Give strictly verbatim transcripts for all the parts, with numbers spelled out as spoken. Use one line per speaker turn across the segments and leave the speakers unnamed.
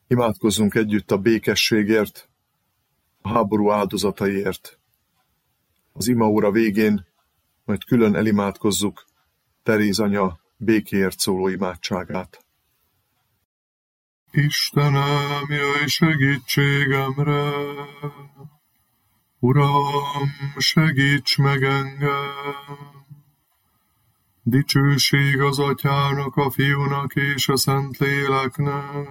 Imádkozzunk együtt a békességért, a háború áldozataiért. Az imaóra végén majd külön elimádkozzuk Teréz anya békéért szóló imádságát.
Istenem, jöjj segítségemre! Uram, segíts meg engem! Dicsőség az Atyának, a Fiúnak és a Szentléleknek,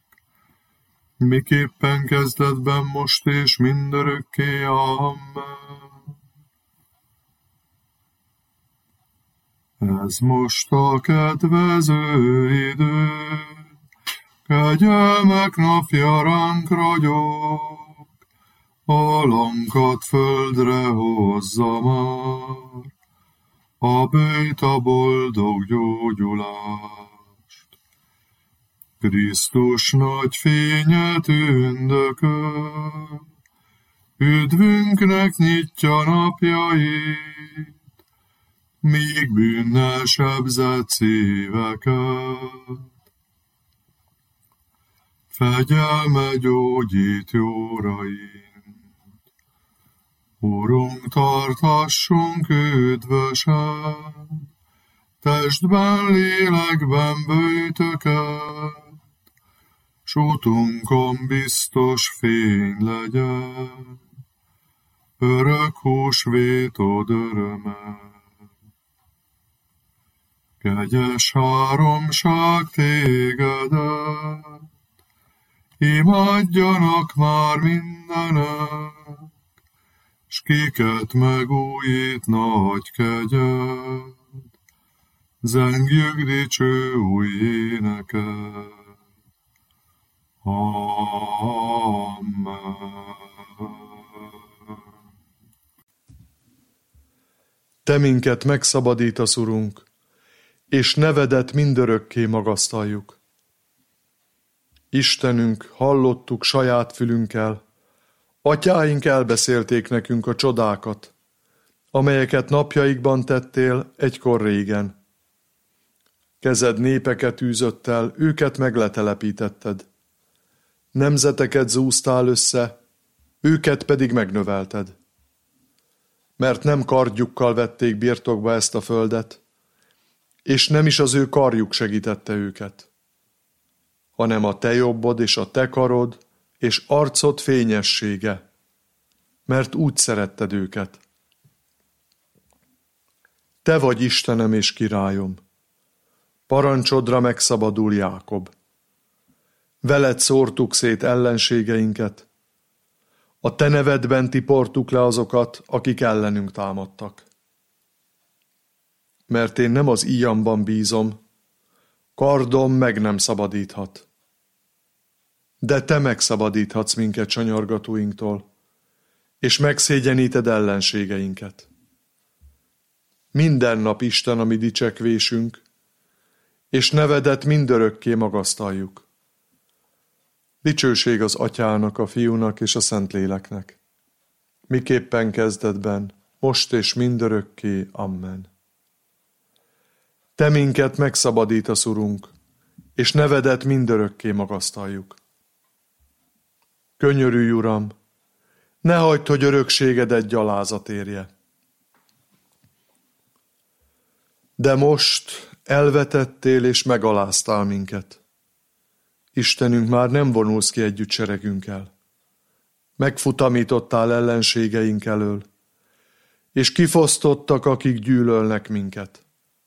miképpen kezdetben, most és mindörökké. Amen. Ez most a kedvező idő, kegyelmek napja ránk ragyog, alankat földre hozza már, a bőjt a boldog gyógyulást. Krisztus nagy fénye tündököl, üdvünknek nyitja napjait, míg bűnnel sebzett szíveket. Fegyelme gyógyít jóraint. Urunk, tartassunk üdvösen, testben, lélekben böjtöket, s útunkon biztos fény legyen, örök húsvétod öröme. Kegyes háromság tégedet, imádjanak már mindenek, s kiket megújít nagy kegyed, zengjük dicső új éneket. Amen.
Te minket megszabadítasz, Urunk, és nevedet mindörökké magasztaljuk. Istenünk, hallottuk saját fülünkkel, atyáink elbeszélték nekünk a csodákat, amelyeket napjaikban tettél egykor régen. Kezed népeket űzött el, őket megletelepítetted. Nemzeteket zúztál össze, őket pedig megnövelted. Mert nem kardjukkal vették birtokba ezt a földet, és nem is az ő karjuk segítette őket, hanem a te jobbod és a te karod, és arcod fényessége, mert úgy szeretted őket. Te vagy Istenem és királyom, parancsodra megszabadul Jákob. Veled szórtuk szét ellenségeinket, a te nevedben tiportuk le azokat, akik ellenünk támadtak. Mert én nem az íjamban bízom, kardom meg nem szabadíthat. De te megszabadíthatsz minket sanyargatóinktól, és megszégyeníted ellenségeinket. Minden nap Isten a mi dicsekvésünk, és nevedet mindörökké magasztaljuk. Dicsőség az Atyának, a Fiúnak és a Szentléleknek, miképpen kezdetben, most és mindörökké. Amen. Te minket megszabadítasz, Urunk, és nevedet mindörökké magasztaljuk. Könyörülj, Uram, ne hagyd, hogy örökségedet gyalázat érje. De most elvetettél és megaláztál minket. Istenünk, már nem vonulsz ki együtt seregünkkel. Megfutamítottál ellenségeink elől, és kifosztottak, akik gyűlölnek minket.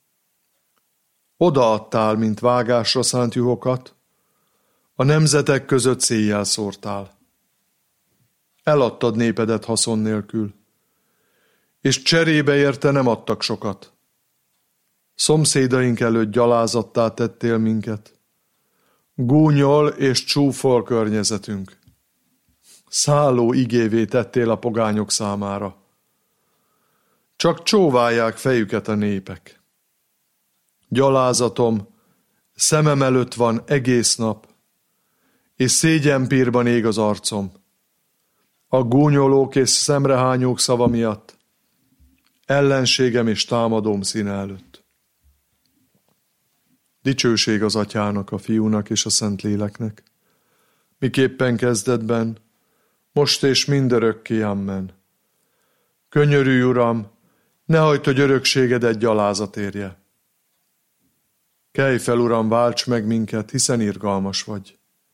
Odaadtál, mint vágásra szánt juhokat, a nemzetek között széjjel szórtál. Eladtad népedet haszon nélkül, és cserébe érte nem adtak sokat. Szomszédaink előtt gyalázattá tettél minket. Gúnyol és csúfol környezetünk. Szálló igévé tettél a pogányok számára. Csak csóválják fejüket a népek. Gyalázatom szemem előtt van egész nap, és szégyenpírban ég az arcom. A gúnyolók és szemrehányók szava miatt, ellenségem és támadóm színe előtt. Dicsőség az Atyának, a Fiúnak és a Szentléleknek, miképpen kezdetben, most és mindörökké, amen. Könyörülj, Uram, ne hagyd, hogy örökségedet gyalázat érje. Kelj fel, Uram, válts meg minket, hiszen irgalmas vagy.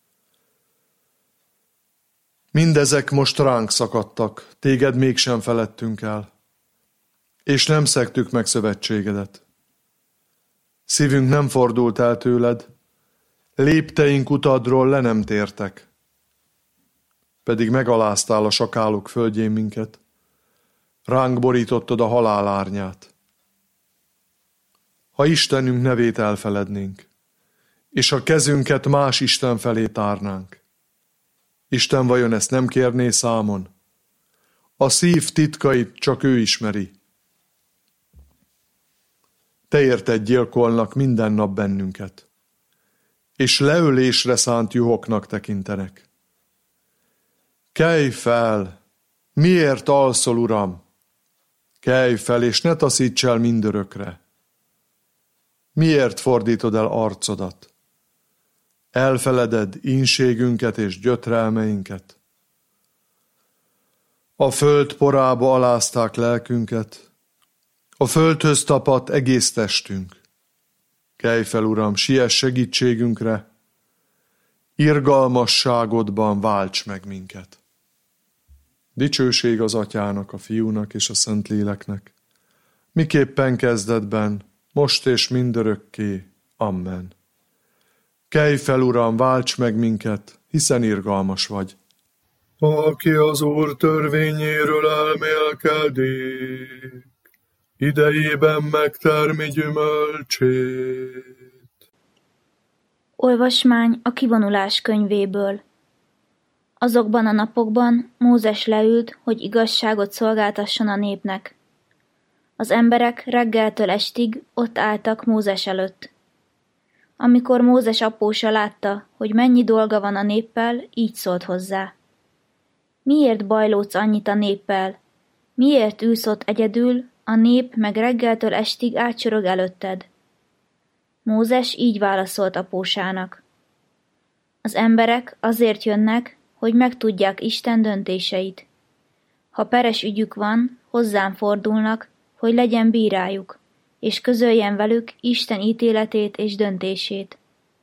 Mindezek most ránk szakadtak, téged mégsem feledtünk el, és nem szegtük meg szövetségedet. Szívünk nem fordult el tőled, lépteink utadról le nem tértek, pedig megaláztál a sakálok földjén minket, ránk borítottad a halál árnyát. Ha Istenünk nevét elfelednénk, és a kezünket más Isten felé tárnánk, Isten vajon ezt nem kérné számon? A szív titkait csak ő ismeri. Te érted gyilkolnak minden nap bennünket, és leölésre szánt juhoknak tekintenek. Kelj fel! Miért alszol, Uram? Kelj fel, és ne taszíts el mindörökre. Miért fordítod el arcodat? Elfeleded ínségünket és gyötrelmeinket. A föld porába alázták lelkünket, a földhöz tapadt egész testünk. Kelj fel, Uram, siess segítségünkre, irgalmasságodban válts meg minket. Dicsőség az Atyának, a Fiúnak és a Szentléleknek, miképpen kezdetben, most és mindörökké. Amen. Kelj fel, Uram, válts meg minket, hiszen irgalmas vagy.
Aki az Úr törvényéről elmélkedik, idejében megtermi gyümölcsét.
Olvasmány a kivonulás könyvéből. Azokban a napokban Mózes leült, hogy igazságot szolgáltasson a népnek. Az emberek reggeltől estig ott álltak Mózes előtt. Amikor Mózes apósa látta, hogy mennyi dolga van a néppel, így szólt hozzá. Miért bajlódsz annyit a néppel? Miért ülsz ott egyedül, a nép meg reggeltől estig átsorog előtted? Mózes így válaszolt apósának. Az emberek azért jönnek, hogy megtudják Isten döntéseit. Ha peres ügyük van, hozzám fordulnak, hogy legyen bírájuk, és közöljen velük Isten ítéletét és döntését.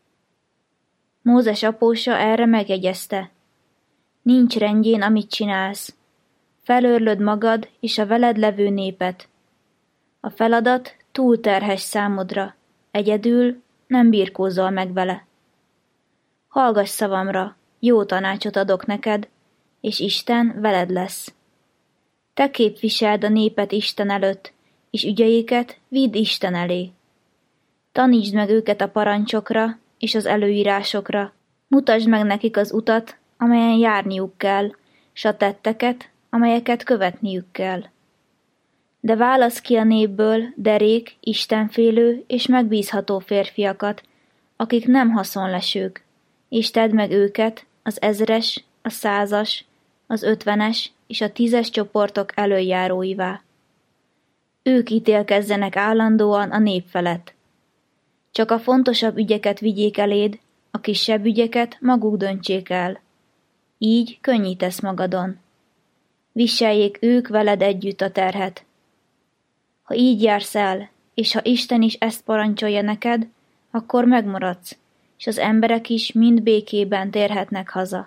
Mózes apósa erre megjegyezte. Nincs rendjén, amit csinálsz. Felőrlöd magad és a veled levő népet. A feladat túl terhes számodra, egyedül nem birkózol meg vele. Hallgass szavamra, jó tanácsot adok neked, és Isten veled lesz. Te képviseld a népet Isten előtt, és ügyeiket vidd Isten elé. Tanítsd meg őket a parancsokra és az előírásokra, mutasd meg nekik az utat, amelyen járniuk kell, s a tetteket, amelyeket követniük kell. De válasz ki a népből derék, istenfélő és megbízható férfiakat, akik nem haszonlesők, és tedd meg őket az ezres, a százas, az ötvenes és a tízes csoportok elöljáróivá. Ők ítélkezzenek állandóan a nép felett. Csak a fontosabb ügyeket vigyék eléd, a kisebb ügyeket maguk döntsék el. Így könnyítesz magadon. Viseljék ők veled együtt a terhet. Ha így jársz el, és ha Isten is ezt parancsolja neked, akkor megmaradsz, és az emberek is mind békében térhetnek haza.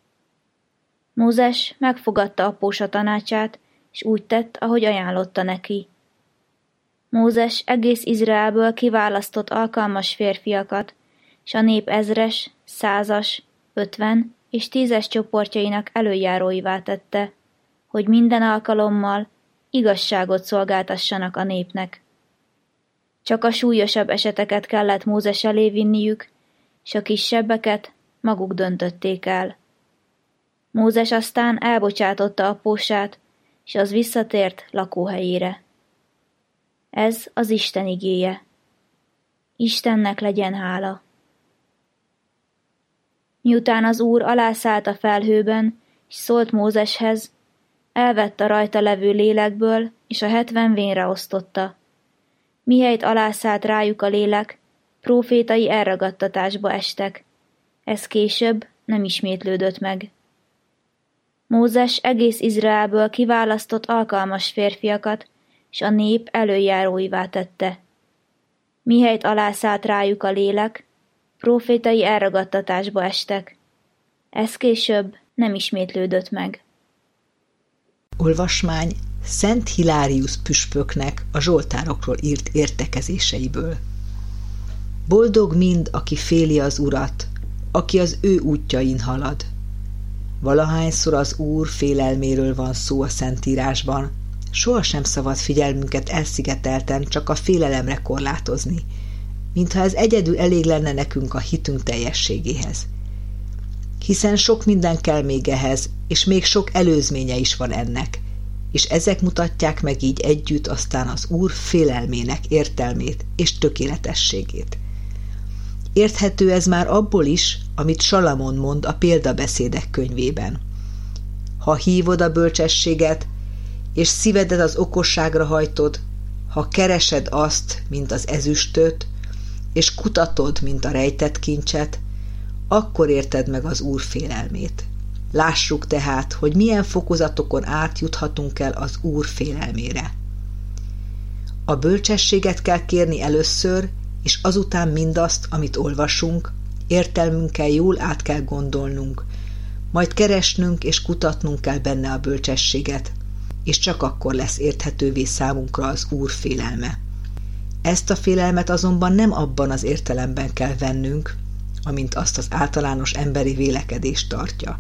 Mózes megfogadta apósa tanácsát, és úgy tett, ahogy ajánlotta neki. Mózes egész Izraelből kiválasztott alkalmas férfiakat, s a nép ezres, százas, ötven és tízes csoportjainak előjáróivá tette, hogy minden alkalommal igazságot szolgáltassanak a népnek. Csak a súlyosabb eseteket kellett Mózes elé vinniük, s a kisebbeket maguk döntötték el. Mózes aztán elbocsátotta apósát, s az visszatért lakóhelyére. Ez az Isten igéje. Istennek legyen hála. Miután az Úr alászállt a felhőben, és szólt Mózeshez, elvett a rajta levő lélekből, és a hetven vénre osztotta. Mihelyt alászállt rájuk a lélek, prófétai elragadtatásba estek. Ez később nem ismétlődött meg. Mózes egész Izraelből kiválasztott alkalmas férfiakat, és a nép előjáróivá tette. Mihelyt alászállt rájuk a lélek, prófétai elragadtatásba estek. Ez később nem ismétlődött meg.
Olvasmány Szent Hilárius püspöknek a zsoltárokról írt értekezéseiből. Boldog mind, aki féli az Urat, aki az ő útjain halad. Valahányszor az Úr félelméről van szó a Szentírásban, sohasem szabad figyelmünket elszigetelten csak a félelemre korlátozni, mintha ez egyedül elég lenne nekünk a hitünk teljességéhez. Hiszen sok minden kell még ehhez, és még sok előzménye is van ennek, és ezek mutatják meg így együtt aztán az Úr félelmének értelmét és tökéletességét. Érthető ez már abból is, amit Salamon mond a példabeszédek könyvében. Ha hívod a bölcsességet, és szívedet az okosságra hajtod, ha keresed azt, mint az ezüstöt, és kutatod, mint a rejtett kincset, akkor érted meg az Úr félelmét. Lássuk tehát, hogy milyen fokozatokon átjuthatunk el az Úr félelmére. A bölcsességet kell kérni először, és azután mindazt, amit olvasunk, értelmünkkel jól át kell gondolnunk, majd keresnünk és kutatnunk kell benne a bölcsességet, és csak akkor lesz érthetővé számunkra az Úr félelme. Ezt a félelmet azonban nem abban az értelemben kell vennünk, amint azt az általános emberi vélekedés tartja.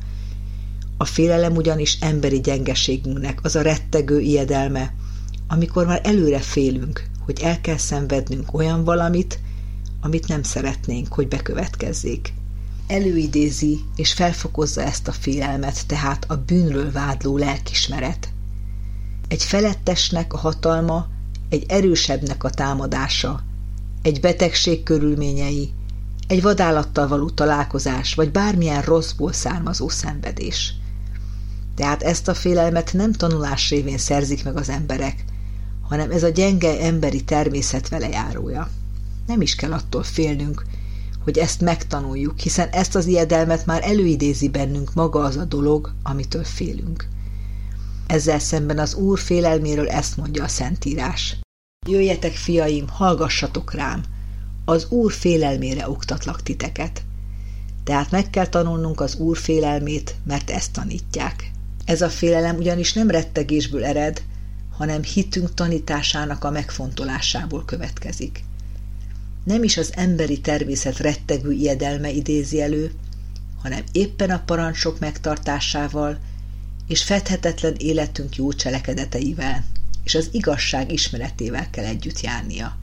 A félelem ugyanis emberi gyengeségünknek az a rettegő ijedelme, amikor már előre félünk, hogy el kell szenvednünk olyan valamit, amit nem szeretnénk, hogy bekövetkezzék. Előidézi és felfokozza ezt a félelmet tehát a bűnről vádló lelkismeret. Egy felettesnek a hatalma, egy erősebbnek a támadása, egy betegség körülményei, egy vadállattal való találkozás, vagy bármilyen rosszból származó szenvedés. Tehát ezt a félelmet nem tanulás révén szerzik meg az emberek, hanem ez a gyenge emberi természet velejárója. Nem is kell attól félnünk, hogy ezt megtanuljuk, hiszen ezt az ijedelmet már előidézi bennünk maga az a dolog, amitől félünk. Ezzel szemben az Úr félelméről ezt mondja a Szentírás. Jöjjetek, fiaim, hallgassatok rám, az Úr félelmére oktatlak titeket. Tehát meg kell tanulnunk az Úr félelmét, mert ezt tanítják. Ez a félelem ugyanis nem rettegésből ered, hanem hitünk tanításának a megfontolásából következik. Nem is az emberi természet rettegő ijedelme idézi elő, hanem éppen a parancsok megtartásával és fedhetetlen életünk jó cselekedeteivel és az igazság ismeretével kell együtt járnia.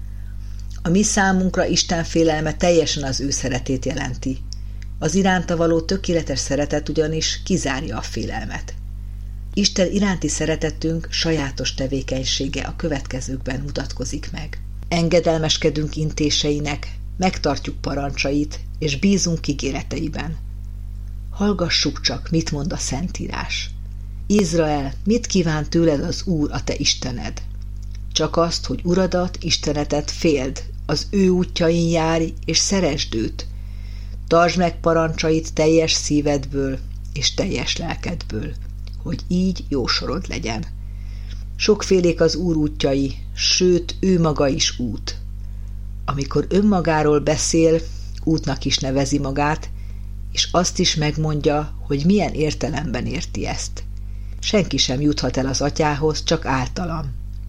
A mi számunkra Isten félelme teljesen az ő szeretét jelenti. Az iránta való tökéletes szeretet ugyanis kizárja a félelmet. Isten iránti szeretetünk sajátos tevékenysége a következőkben mutatkozik meg. Engedelmeskedünk intéseinek, megtartjuk parancsait, és bízunk ígéreteiben. Hallgassuk csak, mit mond a Szentírás. Izrael, mit kíván tőled az Úr, a te Istened? Csak azt, hogy Uradat, Istenetet féld, az ő útjain járj, és szeresd őt. Tartsd meg parancsait teljes szívedből és teljes lelkedből, hogy így jó sorod legyen. Sokfélék az Úr útjai, sőt, ő maga is út. Amikor önmagáról beszél, útnak is nevezi magát, és azt is megmondja, hogy milyen értelemben érti ezt. Senki sem juthat el az Atyához, csak általam.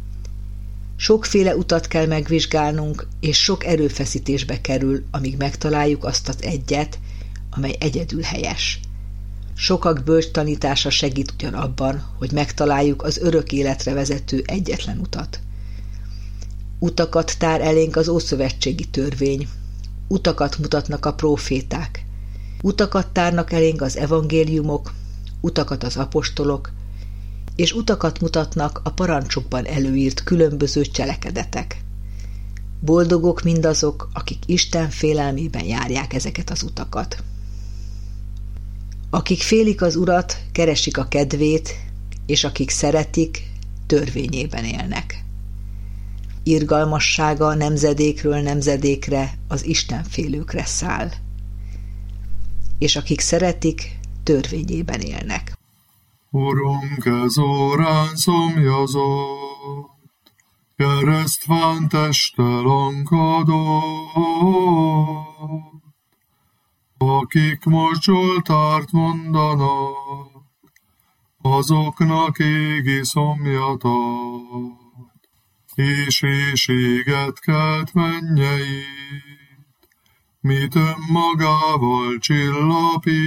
Sokféle utat kell megvizsgálnunk, és sok erőfeszítésbe kerül, amíg megtaláljuk azt az egyet, amely egyedül helyes. Sokak bölcs tanítása segít ugyan abban, hogy megtaláljuk az örök életre vezető egyetlen utat. Utakat tár elénk az ószövetségi törvény, utakat mutatnak a próféták, utakat tárnak elénk az evangéliumok, utakat az apostolok, és utakat mutatnak a parancsokban előírt különböző cselekedetek. Boldogok mindazok, akik Isten félelmében járják ezeket az utakat. Akik félik az Urat, keresik a kedvét, és akik szeretik, törvényében élnek. Irgalmassága nemzedékről nemzedékre az istenfélőkre száll. és akik szeretik, törvényében élnek.
Urunk, ez órán szomjazott, keresztván teste lankadott, akik most Zsoltárt mondanak, azoknak égi szomjatot, és éjséget kelt mennyeit, mit önmagával csillapít,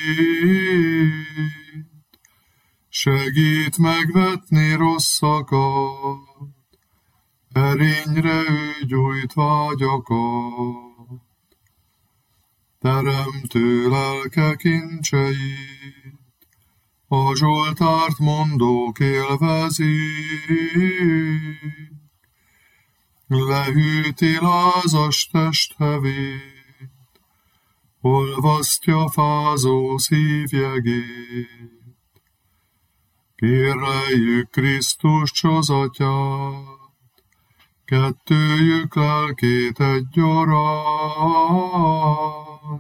segít megvetni rosszakat, erényre ő gyújt vágyakat. Teremtő lelke kincseit, a Zsoltárt mondók élvezik, lehűti lázas testhevét, olvasztja fázó szívjegét. Kéreljük Krisztus csozatyát, kettőjük lelkét egyaránt,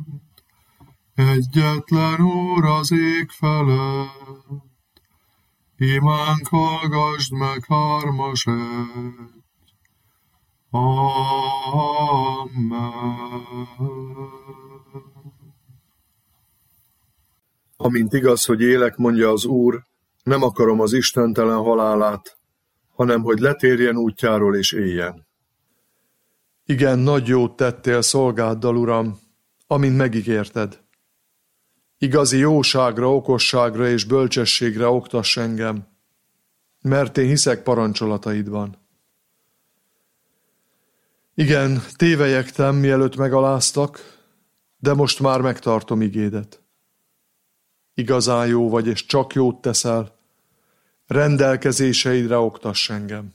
egyetlen Úr az ég felett, imánk hallgasd meg hármas egy. Amen.
Amint igaz, hogy élek, mondja az Úr, nem akarom az istentelen halálát, hanem hogy letérjen útjáról és éljen. Igen, nagy jót tettél szolgáddal, Uram, amint megígérted. Igazi jóságra, okosságra és bölcsességre oktass engem, mert én hiszek parancsolataidban. Igen, tévelyegtem, mielőtt megaláztak, de most már megtartom igédet. Igazán jó vagy, és csak jót teszel, rendelkezéseidre oktass engem.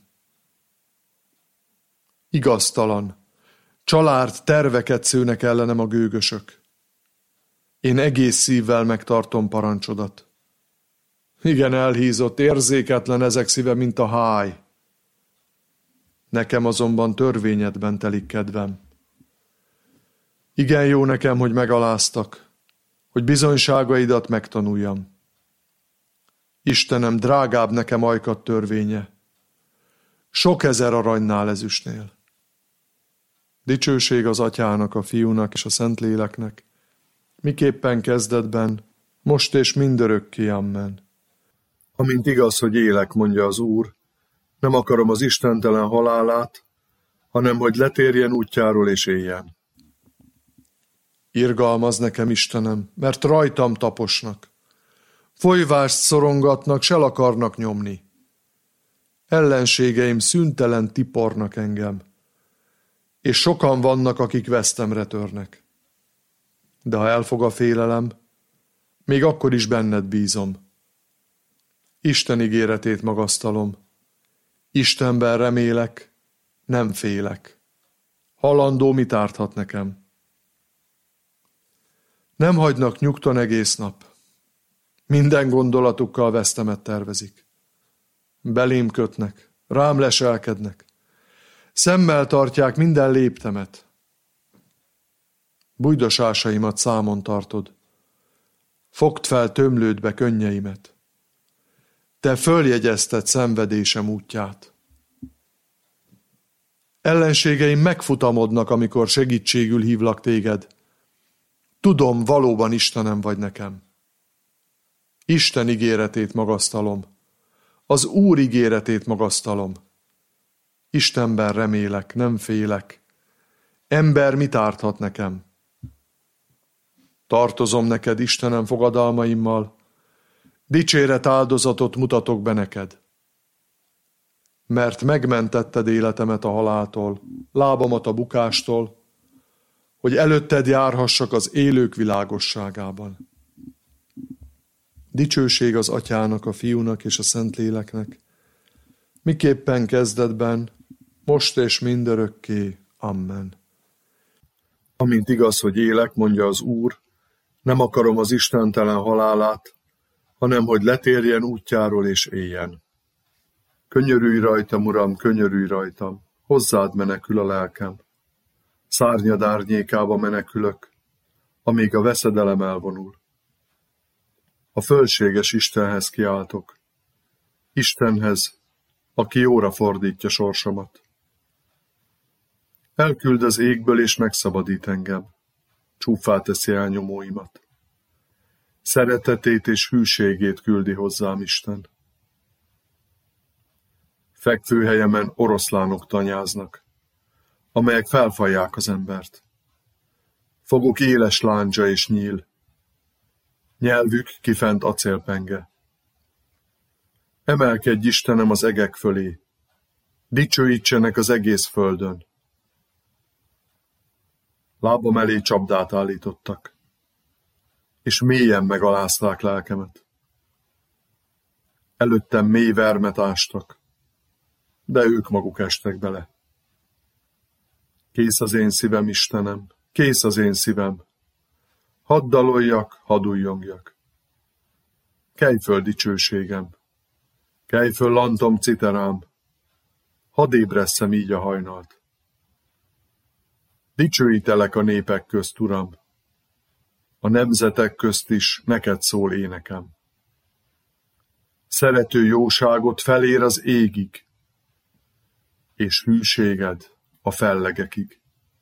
Igaztalan, család terveket szőnek ellenem a gőgösök. Én egész szívvel megtartom parancsodat. Igen, elhízott, érzéketlen ezek szíve, mint a háj. Nekem azonban törvényedben telik kedvem. Igen, jó nekem, hogy megaláztak, hogy bizonyságaidat megtanuljam. Istenem, drágább nekem ajkat törvénye, sok ezer aranynál ezüstnél. Dicsőség az Atyának, a Fiúnak és a Szentléleknek, miképpen kezdetben, most és mindörökké, amen. Amint igaz, hogy élek, mondja az Úr, nem akarom az istentelen halálát, hanem hogy letérjen útjáról és éljen. Irgalmaz nekem, Istenem, mert rajtam taposnak. Folyvást szorongatnak, s el akarnak nyomni. Ellenségeim szüntelen tipornak engem, és sokan vannak, akik vesztemre törnek. De ha elfog a félelem, még akkor is benned bízom. Isten ígéretét magasztalom. Istenben remélek, nem félek. Halandó mit árthat nekem? Nem hagynak nyugton egész nap. Minden gondolatukkal vesztemet tervezik. Belém kötnek, rám leselkednek. Szemmel tartják minden léptemet. Bújdosásaimat számon tartod. Fogd fel tömlődbe könnyeimet. Te följegyezted szenvedésem útját. Ellenségeim megfutamodnak, amikor segítségül hívlak téged. Tudom, valóban Istenem vagy nekem. Isten ígéretét magasztalom. Az Úr ígéretét magasztalom. Istenben remélek, nem félek. Ember mit árthat nekem? Tartozom neked, Istenem, fogadalmaimmal. Dicséret áldozatot mutatok be neked. Mert megmentetted életemet a haláltól, lábamat a bukástól, hogy előtted járhassak az élők világosságában. Dicsőség az Atyának, a Fiúnak és a Szentléleknek, miképpen kezdetben, most és mindörökké. Amen. Amint igaz, hogy élek, mondja az Úr, nem akarom az istentelen halálát, hanem hogy letérjen útjáról és éljen. Könyörülj rajtam, Uram, könyörülj rajtam, hozzád menekül a lelkem. Szárnyad árnyékába menekülök, amíg a veszedelem elvonul. A fölséges Istenhez kiáltok, Istenhez, aki jóra fordítja sorsomat. Elküld az égből és megszabadít engem, csúffá teszi elnyomóimat. Szeretetét és hűségét küldi hozzám Isten. Fekvőhelyemen oroszlánok tanyáznak, amelyek felfalják az embert. Foguk éles láncsa és nyíl, nyelvük kifent acélpenge. Emelkedj Istenem az egek fölé, dicsőítsenek az egész földön. Lábam elé csapdát állítottak, és mélyen megalázták lelkemet. Előttem mély vermet ástak, de ők maguk estek bele. Kész az én szívem, Istenem, kész az én szívem. Hadd daloljak, hadd ujjongjak. Kelj föl dicsőségem, kelj föl lantom citerám, hadd ébresszem így a hajnalt. Dicsőítelek a népek közt, Uram, a nemzetek közt is neked szól énekem. Szerető jóságot felér az égig, és hűséged a fellegekig.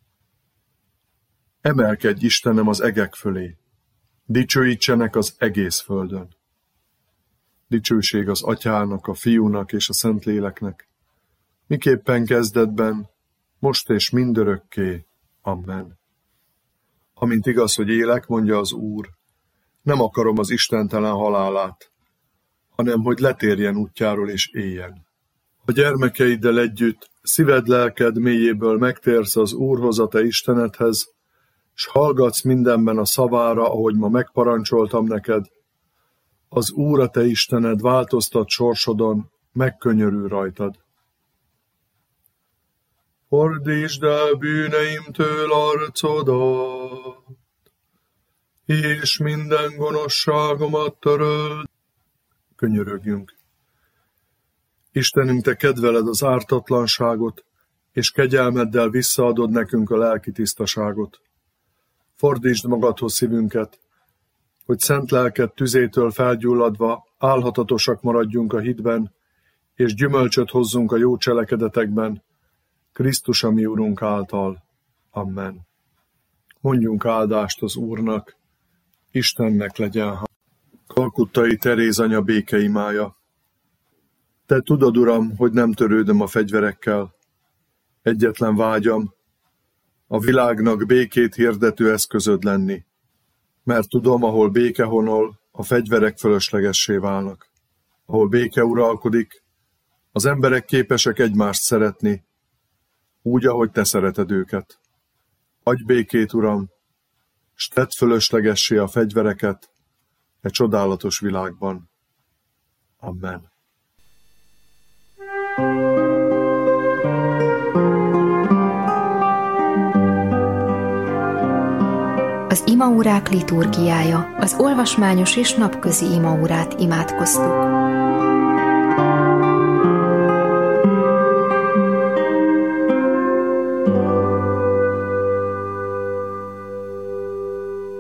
Emelkedj Istenem az egek fölé, dicsőítsenek az egész földön. Dicsőség az Atyának, a Fiúnak és a Szentléleknek, miképpen kezdetben, most és mindörökké. Amen. Amint igaz, hogy élek, mondja az Úr, nem akarom az istentelen halálát, hanem hogy letérjen útjáról és éljen. A gyermekeiddel együtt szíved lelked mélyéből megtérsz az Úrhoz, a te Istenedhez, s hallgatsz mindenben a szavára, ahogy ma megparancsoltam neked. Az Úr, a te Istened változtat sorsodon, megkönyörül rajtad. Fordítsd el bűneimtől arcodat, és minden gonoszságomat töröld. Könyörögjünk. Istenünk, te kedveled az ártatlanságot, és kegyelmeddel visszaadod nekünk a lelki tisztaságot. Fordítsd magadhoz szívünket, hogy szent lelked tüzétől felgyulladva álhatatosak maradjunk a hitben, és gyümölcsöt hozzunk a jó cselekedetekben, Krisztus a mi Urunk által. Amen. Mondjunk áldást az Úrnak, Istennek legyen. Kalkuttai Teréz anya békeimája. Te tudod, Uram, hogy nem törődöm a fegyverekkel. Egyetlen vágyam, a világnak békét hirdető eszközöd lenni, mert tudom, ahol béke honol, a fegyverek fölöslegessé válnak. Ahol béke uralkodik, az emberek képesek egymást szeretni, úgy, ahogy te szereted őket. Adj békét, Uram, s tedd fölöslegessé a fegyvereket e csodálatos világban. Amen.
Az imaórák liturgiája, az olvasmányos és napközi imaórát imádkoztuk.